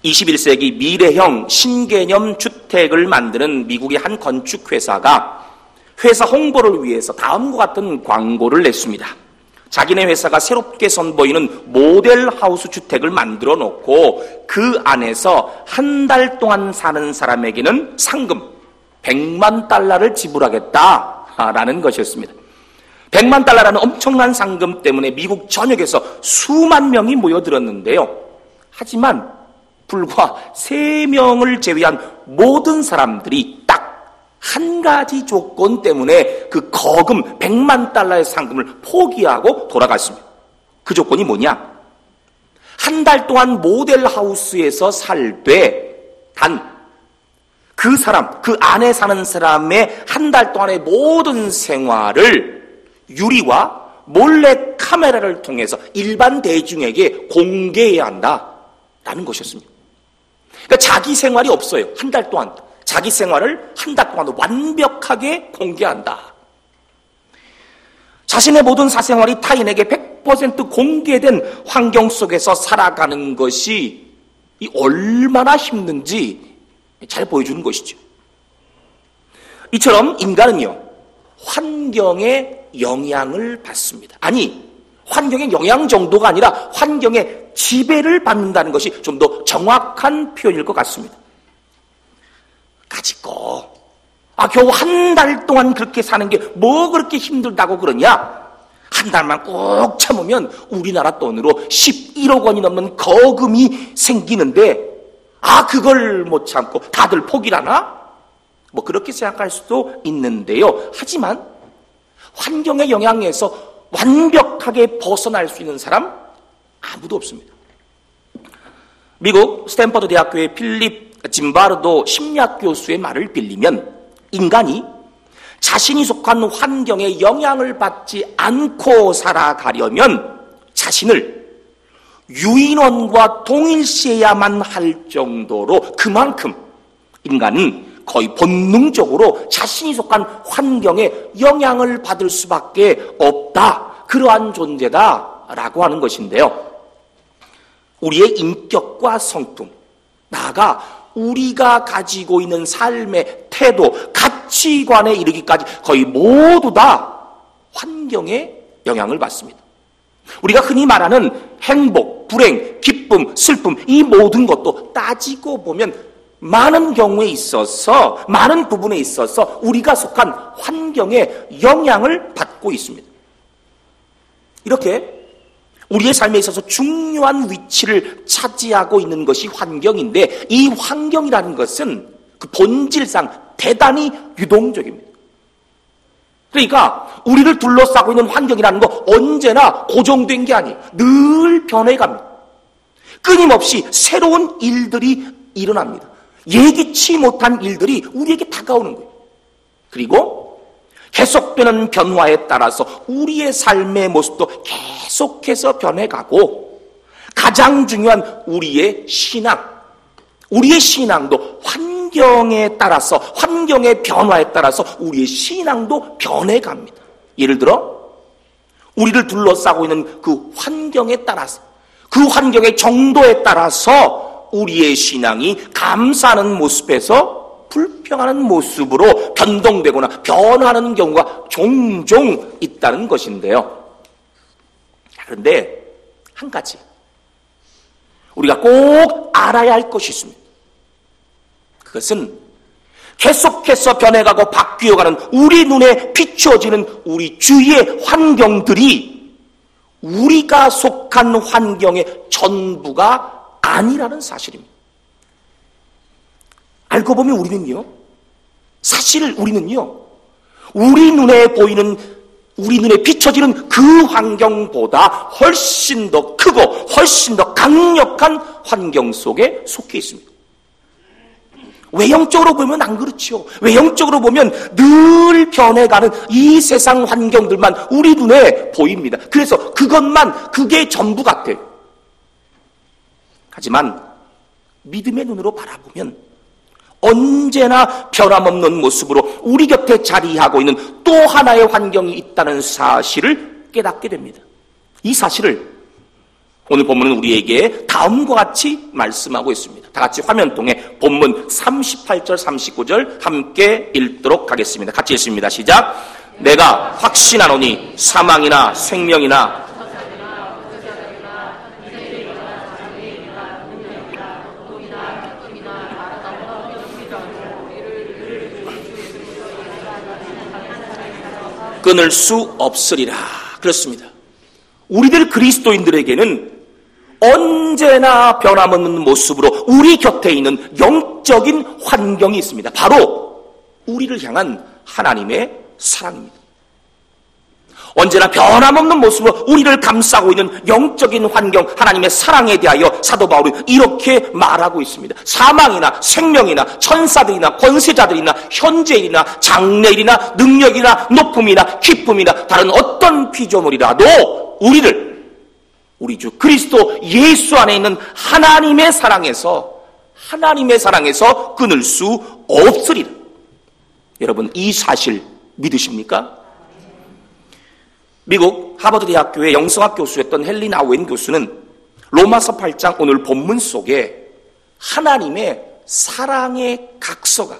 21세기 미래형 신개념 주택을 만드는 미국의 한 건축회사가 회사 홍보를 위해서 다음과 같은 광고를 냈습니다. 자기네 회사가 새롭게 선보이는 모델 하우스 주택을 만들어 놓고 그 안에서 한 달 동안 사는 사람에게는 상금 100만 달러를 지불하겠다라는 것이었습니다. 100만 달러라는 엄청난 상금 때문에 미국 전역에서 수만 명이 모여들었는데요. 하지만 불과 3명을 제외한 모든 사람들이 딱 한 가지 조건 때문에 그 거금 100만 달러의 상금을 포기하고 돌아갔습니다. 그 조건이 뭐냐? 한 달 동안 모델 하우스에서 살되 단 그 사람, 그 안에 사는 사람의 한 달 동안의 모든 생활을 유리와 몰래 카메라를 통해서 일반 대중에게 공개해야 한다라는 것이었습니다. 그러니까 자기 생활이 없어요. 한 달 동안. 자기 생활을 한 달 동안 완벽하게 공개한다. 자신의 모든 사생활이 타인에게 100% 공개된 환경 속에서 살아가는 것이 얼마나 힘든지 잘 보여주는 것이죠. 이처럼 인간은요, 환경에 영향을 받습니다. 아니, 환경의 영향 정도가 아니라 환경의 지배를 받는다는 것이 좀 더 정확한 표현일 것 같습니다. 가지고 겨우 한 달 동안 그렇게 사는 게 뭐 그렇게 힘들다고 그러냐? 한 달만 꼭 참으면 우리나라 돈으로 11억 원이 넘는 거금이 생기는데 그걸 못 참고 다들 포기를 하나? 뭐 그렇게 생각할 수도 있는데요. 하지만 환경의 영향에서 완벽하게 벗어날 수 있는 사람 아무도 없습니다. 미국 스탠퍼드 대학교의 필립 짐바르도 심리학 교수의 말을 빌리면 인간이 자신이 속한 환경에 영향을 받지 않고 살아가려면 자신을 유인원과 동일시해야만 할 정도로 그만큼 인간은 거의 본능적으로 자신이 속한 환경에 영향을 받을 수밖에 없다. 그러한 존재다라고 하는 것인데요. 우리의 인격과 성품, 나아가 우리가 가지고 있는 삶의 태도, 가치관에 이르기까지 거의 모두 다 환경에 영향을 받습니다. 우리가 흔히 말하는 행복, 불행, 기쁨, 슬픔, 이 모든 것도 따지고 보면 많은 경우에 있어서, 많은 부분에 있어서 우리가 속한 환경에 영향을 받고 있습니다. 이렇게 우리의 삶에 있어서 중요한 위치를 차지하고 있는 것이 환경인데, 이 환경이라는 것은 그 본질상 대단히 유동적입니다. 그러니까 우리를 둘러싸고 있는 환경이라는 거 언제나 고정된 게 아니에요. 늘 변해갑니다. 끊임없이 새로운 일들이 일어납니다. 예기치 못한 일들이 우리에게 다가오는 거예요. 그리고 계속되는 변화에 따라서 우리의 삶의 모습도 계속해서 변해가고, 가장 중요한 우리의 신앙도 환경에 따라서, 환경의 변화에 따라서 우리의 신앙도 변해갑니다. 예를 들어 우리를 둘러싸고 있는 그 환경에 따라서, 그 환경의 정도에 따라서 우리의 신앙이 감사하는 모습에서 불평하는 모습으로 변동되거나 변하는 경우가 종종 있다는 것인데요. 그런데 한 가지 우리가 꼭 알아야 할 것이 있습니다. 그것은 계속해서 변해가고 바뀌어가는 우리 눈에 비추어지는 우리 주위의 환경들이 우리가 속한 환경의 전부가 아니라는 사실입니다. 알고 보면 우리는요, 우리 눈에 보이는, 우리 눈에 비춰지는 그 환경보다 훨씬 더 크고 훨씬 더 강력한 환경 속에 속해 있습니다. 외형적으로 보면 안 그렇죠. 외형적으로 보면 늘 변해가는 이 세상 환경들만 우리 눈에 보입니다. 그래서 그게 전부 같아요. 하지만 믿음의 눈으로 바라보면 언제나 변함없는 모습으로 우리 곁에 자리하고 있는 또 하나의 환경이 있다는 사실을 깨닫게 됩니다. 이 사실을 오늘 본문은 우리에게 다음과 같이 말씀하고 있습니다. 다 같이 화면통에 본문 38절 39절 함께 읽도록 하겠습니다. 같이 읽습니다. 시작. 내가 확신하노니 사망이나 생명이나 끊을 수 없으리라. 그렇습니다. 우리들 그리스도인들에게는 언제나 변함없는 모습으로 우리 곁에 있는 영적인 환경이 있습니다. 바로 우리를 향한 하나님의 사랑입니다. 언제나 변함없는 모습으로 우리를 감싸고 있는 영적인 환경, 하나님의 사랑에 대하여 사도 바울은 이렇게 말하고 있습니다. 사망이나 생명이나 천사들이나 권세자들이나 현재일이나 장래일이나 능력이나 높음이나 기쁨이나 다른 어떤 피조물이라도 우리 주 그리스도 예수 안에 있는 하나님의 사랑에서 끊을 수 없으리라. 여러분, 이 사실 믿으십니까? 미국 하버드 대학교의 영성학 교수였던 헨리 나우엔 교수는 로마서 8장 오늘 본문 속에 하나님의 사랑의 각서가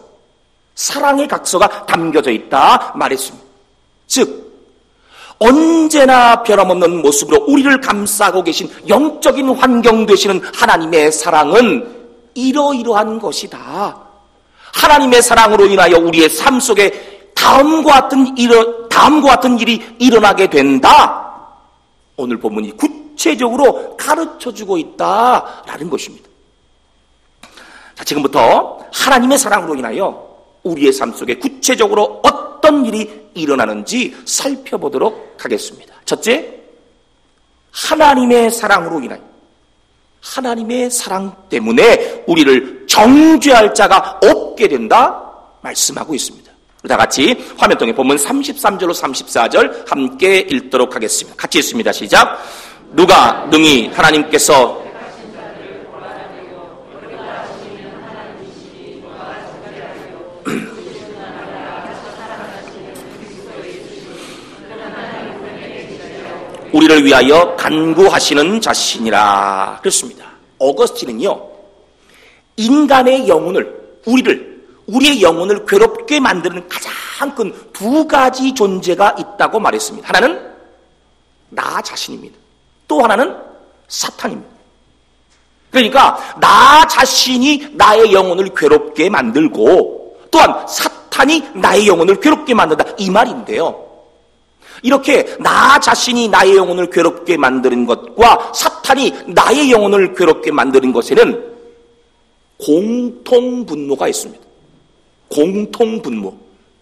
담겨져 있다 말했습니다. 즉 언제나 변함없는 모습으로 우리를 감싸고 계신 영적인 환경 되시는 하나님의 사랑은 이러이러한 것이다. 하나님의 사랑으로 인하여 우리의 삶 속에 다음과 같은 일이 일어나게 된다. 오늘 본문이 구체적으로 가르쳐주고 있다라는 것입니다. 자, 지금부터 하나님의 사랑으로 인하여 우리의 삶 속에 구체적으로 어떤 일이 일어나는지 살펴보도록 하겠습니다. 첫째, 하나님의 사랑으로 인하여, 하나님의 사랑 때문에 우리를 정죄할 자가 없게 된다 말씀하고 있습니다. 다 같이 화면통에 본문 33절로 34절 함께 읽도록 하겠습니다. 같이 읽습니다. 시작. 누가 능히 하나님께서 우리를 위하여 간구하시는 자신이라. 그렇습니다. 어거스틴은요, 인간의 영혼을, 우리의 영혼을 괴롭게 만드는 가장 큰 두 가지 존재가 있다고 말했습니다. 하나는 나 자신입니다. 또 하나는 사탄입니다. 그러니까 나 자신이 나의 영혼을 괴롭게 만들고 또한 사탄이 나의 영혼을 괴롭게 만든다, 이 말인데요. 이렇게 나 자신이 나의 영혼을 괴롭게 만드는 것과 사탄이 나의 영혼을 괴롭게 만드는 것에는 공통분모가 있습니다. 공통분모,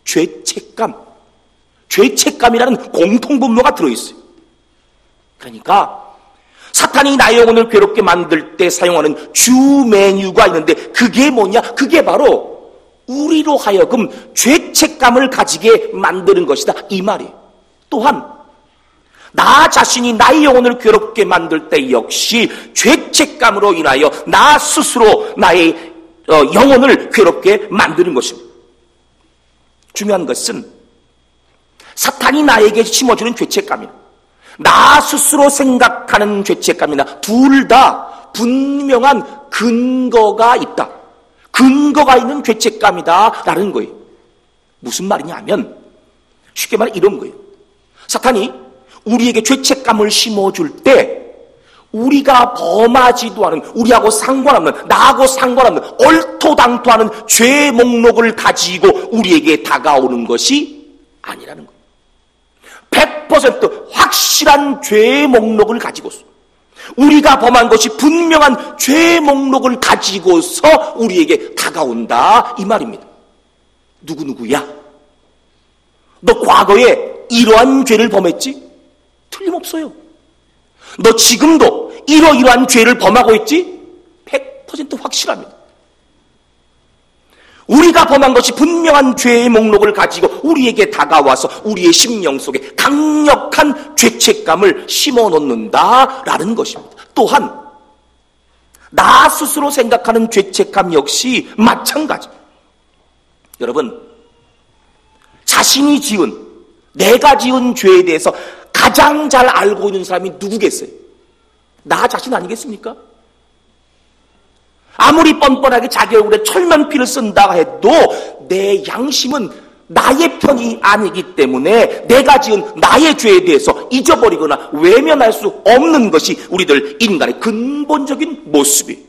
죄책감이라는 공통분모가 들어있어요. 그러니까 사탄이 나의 영혼을 괴롭게 만들 때 사용하는 주 메뉴가 있는데 그게 뭐냐? 그게 바로 우리로 하여금 죄책감을 가지게 만드는 것이다, 이 말이에요. 또한 나 자신이 나의 영혼을 괴롭게 만들 때 역시 죄책감으로 인하여 나 스스로 나의 영혼을 괴롭게 만드는 것입니다. 중요한 것은 사탄이 나에게 심어주는 죄책감이나 나 스스로 생각하는 죄책감이나 둘 다 분명한 근거가 있다. 근거가 있는 죄책감이다라는 거예요. 무슨 말이냐면 쉽게 말해 이런 거예요. 사탄이 우리에게 죄책감을 심어줄 때 우리가 범하지도 않은, 우리하고 상관없는, 나하고 상관없는 얼토당토하는 죄 목록을 가지고 우리에게 다가오는 것이 아니라는 거예요. 100% 확실한 죄 목록을 가지고서, 우리가 범한 것이 분명한 죄 목록을 가지고서 우리에게 다가온다, 이 말입니다. 누구야? 너 과거에 이러한 죄를 범했지? 틀림없어요. 너 지금도 이러이러한 죄를 범하고 있지? 100% 확실합니다. 우리가 범한 것이 분명한 죄의 목록을 가지고 우리에게 다가와서 우리의 심령 속에 강력한 죄책감을 심어놓는다라는 것입니다. 또한 나 스스로 생각하는 죄책감 역시 마찬가지입니다. 여러분, 자신이 내가 지은 죄에 대해서 가장 잘 알고 있는 사람이 누구겠어요? 나 자신 아니겠습니까? 아무리 뻔뻔하게 자기 얼굴에 철면피를 쓴다 해도 내 양심은 나의 편이 아니기 때문에 내가 지은 나의 죄에 대해서 잊어버리거나 외면할 수 없는 것이 우리들 인간의 근본적인 모습이에요.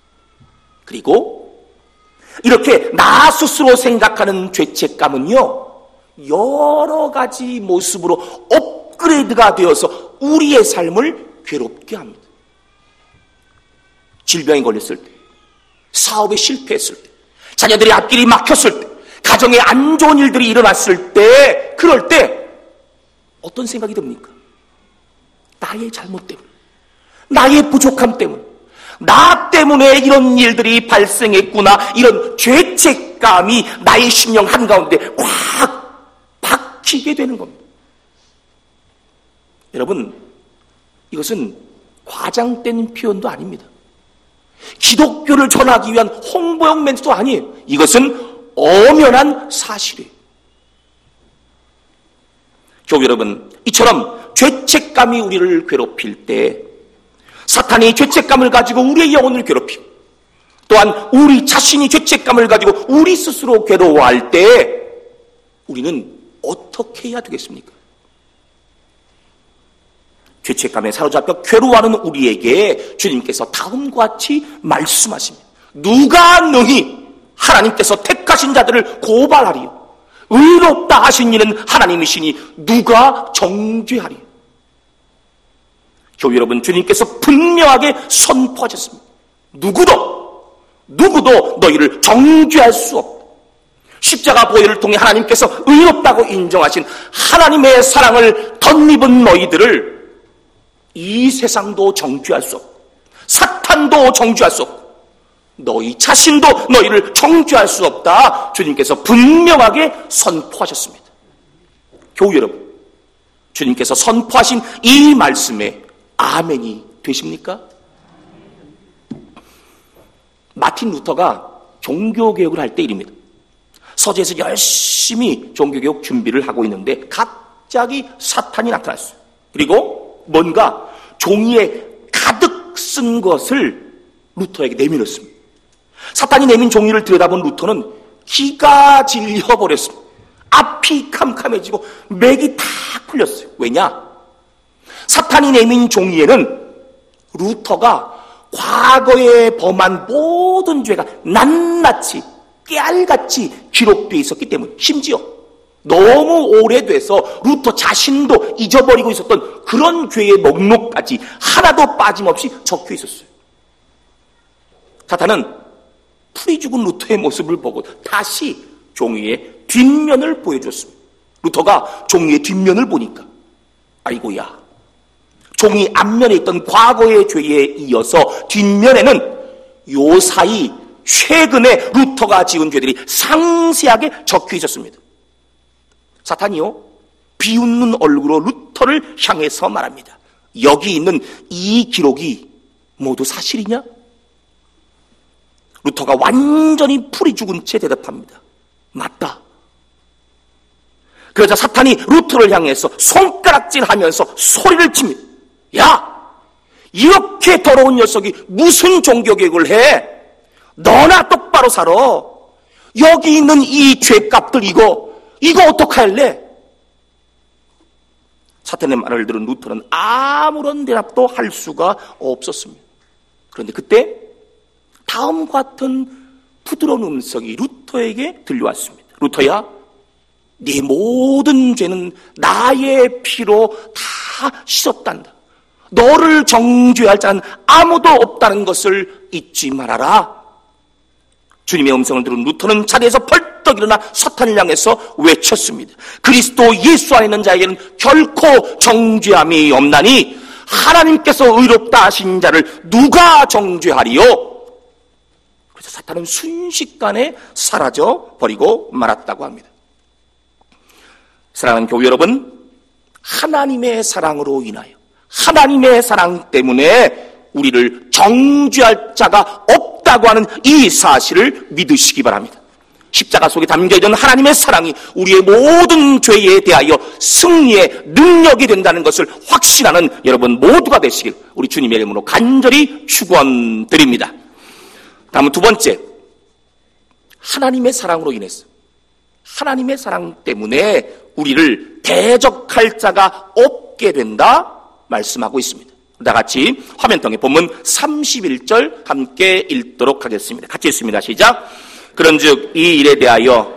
그리고 이렇게 나 스스로 생각하는 죄책감은요, 여러 가지 모습으로 업그레이드가 되어서 우리의 삶을 괴롭게 합니다. 질병에 걸렸을 때, 사업에 실패했을 때, 자녀들의 앞길이 막혔을 때, 가정에 안 좋은 일들이 일어났을 때, 그럴 때 어떤 생각이 듭니까? 나의 잘못 때문에, 나의 부족함 때문에, 나 때문에 이런 일들이 발생했구나, 이런 죄책감이 나의 심령 한가운데 꽉 박히게 되는 겁니다. 여러분, 이것은 과장된 표현도 아닙니다. 기독교를 전하기 위한 홍보용 멘트도 아니에요. 이것은 엄연한 사실이에요. 교우 여러분, 이처럼 죄책감이 우리를 괴롭힐 때 사탄이 죄책감을 가지고 우리의 영혼을 괴롭히고, 또한 우리 자신이 죄책감을 가지고 우리 스스로 괴로워할 때 우리는 어떻게 해야 되겠습니까? 죄책감에 사로잡혀 괴로워하는 우리에게 주님께서 다음과 같이 말씀하십니다. 누가 능히 하나님께서 택하신 자들을 고발하리요? 의롭다 하신 이는 하나님이시니 누가 정죄하리요? 교회 여러분, 주님께서 분명하게 선포하셨습니다. 누구도 너희를 정죄할 수 없다. 십자가 보혈을 통해 하나님께서 의롭다고 인정하신 하나님의 사랑을 덧입은 너희들을 이 세상도 정죄할 수 없고, 사탄도 정죄할 수 없고, 너희 자신도 너희를 정죄할 수 없다. 주님께서 분명하게 선포하셨습니다. 교우 여러분, 주님께서 선포하신 이 말씀에 아멘이 되십니까? 마틴 루터가 종교개혁을 할 때 일입니다. 서재에서 열심히 종교개혁 준비를 하고 있는데 갑자기 사탄이 나타났어요. 그리고 뭔가 종이에 가득 쓴 것을 루터에게 내밀었습니다. 사탄이 내민 종이를 들여다본 루터는 기가 질려버렸습니다. 앞이 캄캄해지고 맥이 다 풀렸어요. 왜냐? 사탄이 내민 종이에는 루터가 과거에 범한 모든 죄가 낱낱이 깨알같이 기록되어 있었기 때문에, 심지어 너무 오래돼서 루터 자신도 잊어버리고 있었던 그런 죄의 목록까지 하나도 빠짐없이 적혀 있었어요. 사탄은 풀이 죽은 루터의 모습을 보고 다시 종이의 뒷면을 보여줬습니다. 루터가 종이의 뒷면을 보니까, 아이고야, 종이 앞면에 있던 과거의 죄에 이어서 뒷면에는 요 사이 최근에 루터가 지은 죄들이 상세하게 적혀 있었습니다. 사탄이요, 비웃는 얼굴로 루터를 향해서 말합니다. 여기 있는 이 기록이 모두 사실이냐? 루터가 완전히 풀이 죽은 채 대답합니다. 맞다. 그러자 사탄이 루터를 향해서 손가락질하면서 소리를 칩니다. 야! 이렇게 더러운 녀석이 무슨 종교개혁을 해? 너나 똑바로 살아. 여기 있는 이 죄값들 이거 어떡할래? 사탄의 말을 들은 루터는 아무런 대답도 할 수가 없었습니다. 그런데 그때 다음과 같은 부드러운 음성이 루터에게 들려왔습니다. 루터야, 네 모든 죄는 나의 피로 다 씻었단다. 너를 정죄할 자는 아무도 없다는 것을 잊지 말아라. 주님의 음성을 들은 루터는 자리에서 벌떡 일어나 사탄을 향해서 외쳤습니다. 그리스도 예수 안에 있는 자에게는 결코 정죄함이 없나니 하나님께서 의롭다 하신 자를 누가 정죄하리요? 그래서 사탄은 순식간에 사라져 버리고 말았다고 합니다. 사랑하는 교우 여러분, 하나님의 사랑으로 인하여, 하나님의 사랑 때문에 우리를 정죄할 자가 없다고 하는 이 사실을 믿으시기 바랍니다. 십자가 속에 담겨있는 하나님의 사랑이 우리의 모든 죄에 대하여 승리의 능력이 된다는 것을 확신하는 여러분 모두가 되시길 우리 주님의 이름으로 간절히 축원드립니다. 다음은 두 번째, 하나님의 사랑으로 인해서, 하나님의 사랑 때문에 우리를 대적할 자가 없게 된다 말씀하고 있습니다. 다 같이 화면통에 본문 31절 함께 읽도록 하겠습니다. 같이 읽습니다. 시작. 그런즉 이 일에 대하여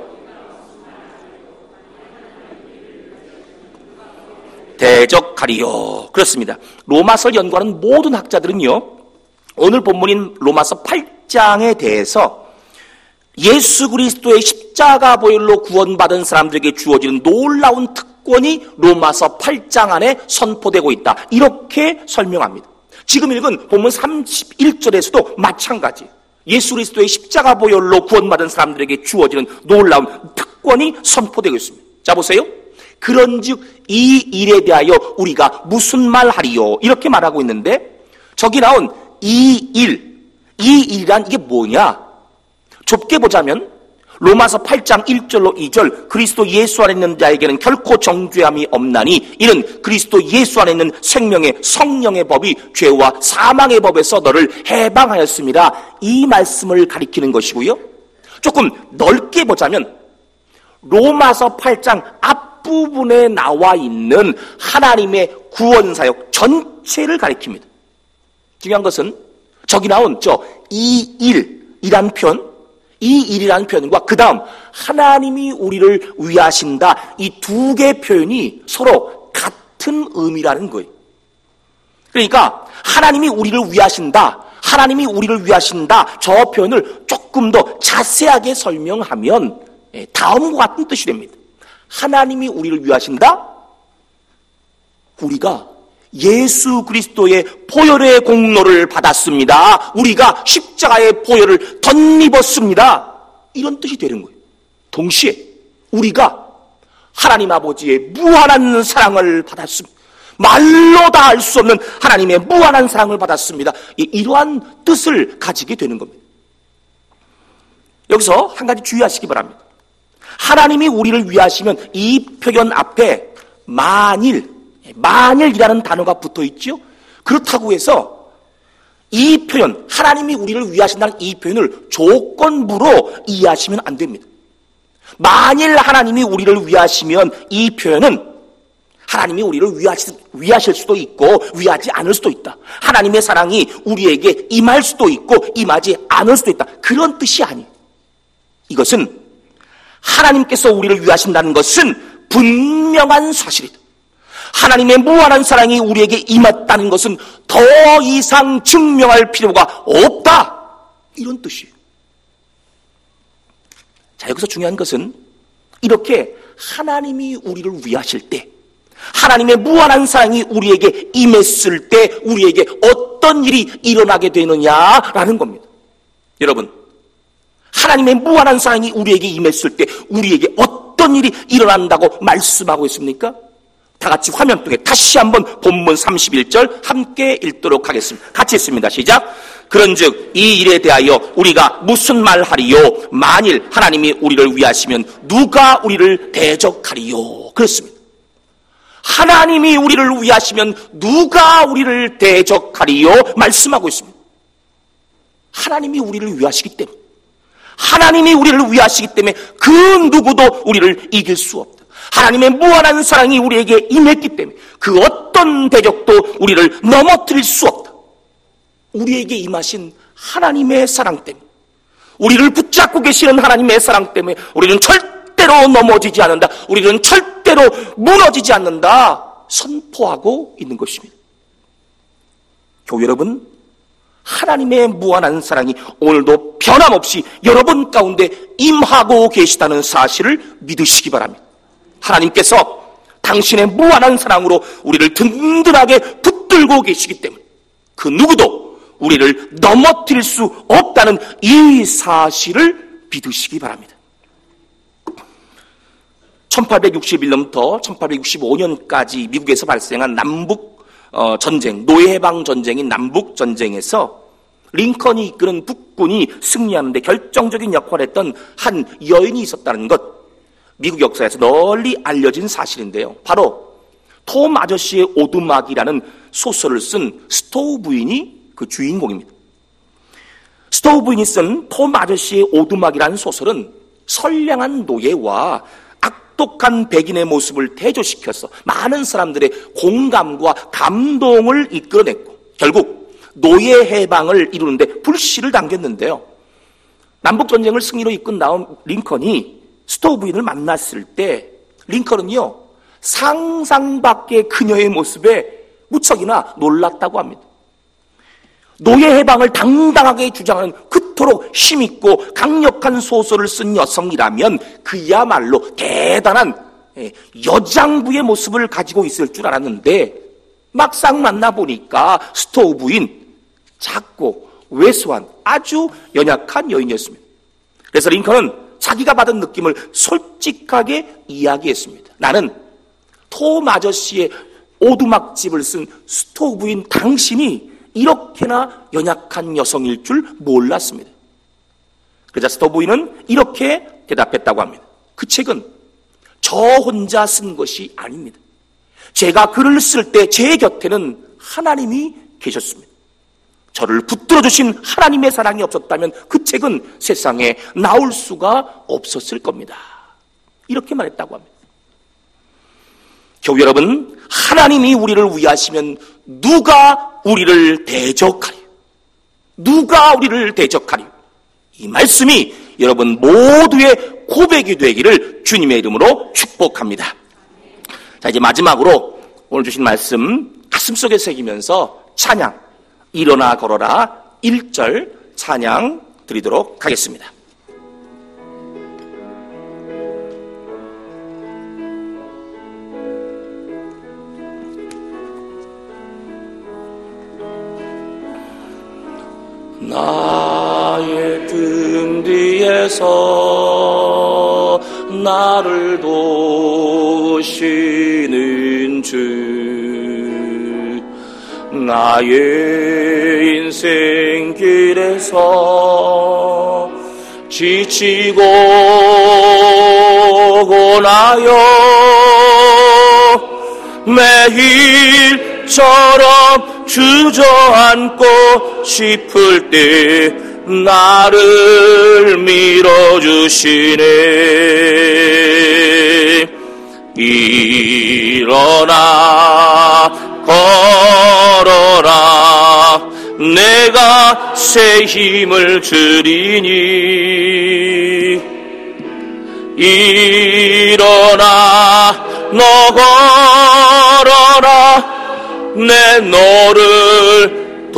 대적하리요. 그렇습니다. 로마서를 연구하는 모든 학자들은요, 오늘 본문인 로마서 8장에 대해서 예수 그리스도의 십자가 보혈로 구원받은 사람들에게 주어지는 놀라운 특권이 로마서 8장 안에 선포되고 있다, 이렇게 설명합니다. 지금 읽은 본문 31절에서도 마찬가지, 예수 그리스도의 십자가 보혈로 구원받은 사람들에게 주어지는 놀라운 특권이 선포되고 있습니다. 자, 보세요. 그런즉 이 일에 대하여 우리가 무슨 말하리요, 이렇게 말하고 있는데, 저기 나온 이 일이란 이게 뭐냐? 좁게 보자면 로마서 8장 1절로 2절, 그리스도 예수 안에 있는 자에게는 결코 정죄함이 없나니 이는 그리스도 예수 안에 있는 생명의 성령의 법이 죄와 사망의 법에서 너를 해방하였습니다, 이 말씀을 가리키는 것이고요. 조금 넓게 보자면 로마서 8장 앞부분에 나와 있는 하나님의 구원사역 전체를 가리킵니다. 중요한 것은 저기 나온 이 일이란 표현, 이 일이라는 표현과 그 다음 하나님이 우리를 위하신다, 이 두 개의 표현이 서로 같은 의미라는 거예요. 그러니까 하나님이 우리를 위하신다, 하나님이 우리를 위하신다, 저 표현을 조금 더 자세하게 설명하면 다음과 같은 뜻이 됩니다. 하나님이 우리를 위하신다, 우리가 예수 그리스도의 보혈의 공로를 받았습니다, 우리가 십자가의 보혈을 덧입었습니다, 이런 뜻이 되는 거예요. 동시에 우리가 하나님 아버지의 무한한 사랑을 받았습니다, 말로 다 알 수 없는 하나님의 무한한 사랑을 받았습니다, 이러한 뜻을 가지게 되는 겁니다. 여기서 한 가지 주의하시기 바랍니다. 하나님이 우리를 위하시면 이 표현 앞에 만일이라는 단어가 붙어 있죠. 그렇다고 해서 이 표현, 하나님이 우리를 위하신다는 이 표현을 조건부로 이해하시면 안 됩니다. 만일 하나님이 우리를 위하시면 이 표현은 하나님이 우리를 위하실 수도 있고 위하지 않을 수도 있다, 하나님의 사랑이 우리에게 임할 수도 있고 임하지 않을 수도 있다, 그런 뜻이 아니에요. 이것은 하나님께서 우리를 위하신다는 것은 분명한 사실이다. 하나님의 무한한 사랑이 우리에게 임했다는 것은 더 이상 증명할 필요가 없다, 이런 뜻이에요. 자, 여기서 중요한 것은 이렇게 하나님이 우리를 위하실 때, 하나님의 무한한 사랑이 우리에게 임했을 때 우리에게 어떤 일이 일어나게 되느냐라는 겁니다. 여러분, 하나님의 무한한 사랑이 우리에게 임했을 때 우리에게 어떤 일이 일어난다고 말씀하고 있습니까? 다 같이 화면통에 다시 한번 본문 31절 함께 읽도록 하겠습니다. 같이 읽습니다. 시작. 그런즉 이 일에 대하여 우리가 무슨 말하리요? 만일 하나님이 우리를 위하시면 누가 우리를 대적하리요? 그렇습니다. 하나님이 우리를 위하시면 누가 우리를 대적하리요? 말씀하고 있습니다. 하나님이 우리를 위하시기 때문에, 하나님이 우리를 위하시기 때문에 그 누구도 우리를 이길 수 없다. 하나님의 무한한 사랑이 우리에게 임했기 때문에 그 어떤 대적도 우리를 넘어뜨릴 수 없다. 우리에게 임하신 하나님의 사랑 때문에, 우리를 붙잡고 계시는 하나님의 사랑 때문에 우리는 절대로 넘어지지 않는다, 우리는 절대로 무너지지 않는다 선포하고 있는 것입니다. 교회 여러분, 하나님의 무한한 사랑이 오늘도 변함없이 여러분 가운데 임하고 계시다는 사실을 믿으시기 바랍니다. 하나님께서 당신의 무한한 사랑으로 우리를 든든하게 붙들고 계시기 때문에 그 누구도 우리를 넘어뜨릴 수 없다는 이 사실을 믿으시기 바랍니다. 1861년부터 1865년까지 미국에서 발생한 남북 전쟁, 노예 해방 전쟁인 남북 전쟁에서 링컨이 이끄는 북군이 승리하는 데 결정적인 역할을 했던 한 여인이 있었다는 것, 미국 역사에서 널리 알려진 사실인데요. 바로 톰 아저씨의 오두막이라는 소설을 쓴 스토우 부인이 그 주인공입니다. 스토우 부인이 쓴 톰 아저씨의 오두막이라는 소설은 선량한 노예와 악독한 백인의 모습을 대조시켜서 많은 사람들의 공감과 감동을 이끌어냈고 결국 노예 해방을 이루는데 불씨를 당겼는데요. 남북전쟁을 승리로 이끈 다음 링컨이 스토우 부인을 만났을 때 링컨은요, 상상 밖의 그녀의 모습에 무척이나 놀랐다고 합니다. 노예 해방을 당당하게 주장하는 그토록 힘있고 강력한 소설을 쓴 여성이라면 그야말로 대단한 여장부의 모습을 가지고 있을 줄 알았는데 막상 만나보니까 스토우 부인, 작고 왜소한 아주 연약한 여인이었습니다. 그래서 링컨은 자기가 받은 느낌을 솔직하게 이야기했습니다. 나는 톰 아저씨의 오두막집을 쓴 스토우 부인 당신이 이렇게나 연약한 여성일 줄 몰랐습니다. 그러자 스토우 부인은 이렇게 대답했다고 합니다. 그 책은 저 혼자 쓴 것이 아닙니다. 제가 글을 쓸 때 제 곁에는 하나님이 계셨습니다. 저를 붙들어 주신 하나님의 사랑이 없었다면 그 책은 세상에 나올 수가 없었을 겁니다. 이렇게 말했다고 합니다. 교회 여러분, 하나님이 우리를 위하시면 누가 우리를 대적하리? 누가 우리를 대적하리? 이 말씀이 여러분 모두의 고백이 되기를 주님의 이름으로 축복합니다. 자, 이제 마지막으로 오늘 주신 말씀 가슴속에 새기면서 찬양, 일어나 걸어라 1절 찬양 드리도록 하겠습니다. 나의 등 뒤에서 나를 도우시는 주, 나의 인생 길에서 지치고 고나여 매일처럼 주저앉고 싶을 때 나를 밀어주시네. 일어나 걸어라 내가 새 힘을 주리니. 일어나 너 걸어라 내 너를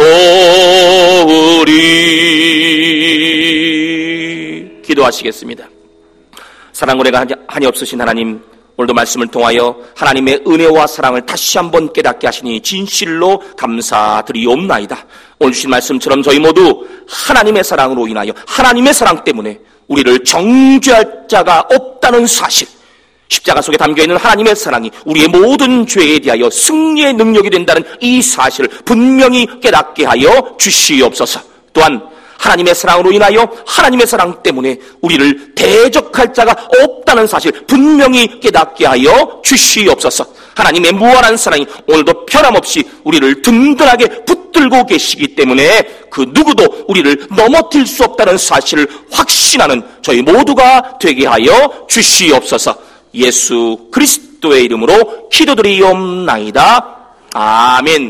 도우리. 기도하시겠습니다. 사랑으로 한이 없으신 하나님, 오늘도 말씀을 통하여 하나님의 은혜와 사랑을 다시 한번 깨닫게 하시니 진실로 감사드리옵나이다. 오늘 주신 말씀처럼 저희 모두 하나님의 사랑으로 인하여 하나님의 사랑 때문에 우리를 정죄할 자가 없다는 사실, 십자가 속에 담겨있는 하나님의 사랑이 우리의 모든 죄에 대하여 승리의 능력이 된다는 이 사실을 분명히 깨닫게 하여 주시옵소서. 또한 하나님의 사랑으로 인하여 하나님의 사랑 때문에 우리를 대적할 자가 없다는 사실 분명히 깨닫게 하여 주시옵소서. 하나님의 무한한 사랑이 오늘도 변함없이 우리를 든든하게 붙들고 계시기 때문에 그 누구도 우리를 넘어뜨릴 수 없다는 사실을 확신하는 저희 모두가 되게 하여 주시옵소서. 예수 그리스도의 이름으로 기도드리옵나이다. 아멘.